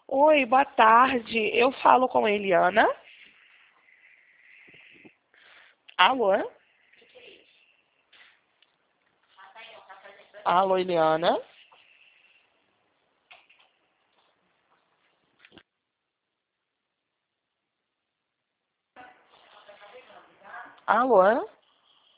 Oi, boa tarde. Eu falo com a Eliana. Alô? Alô, Eliana? Alô?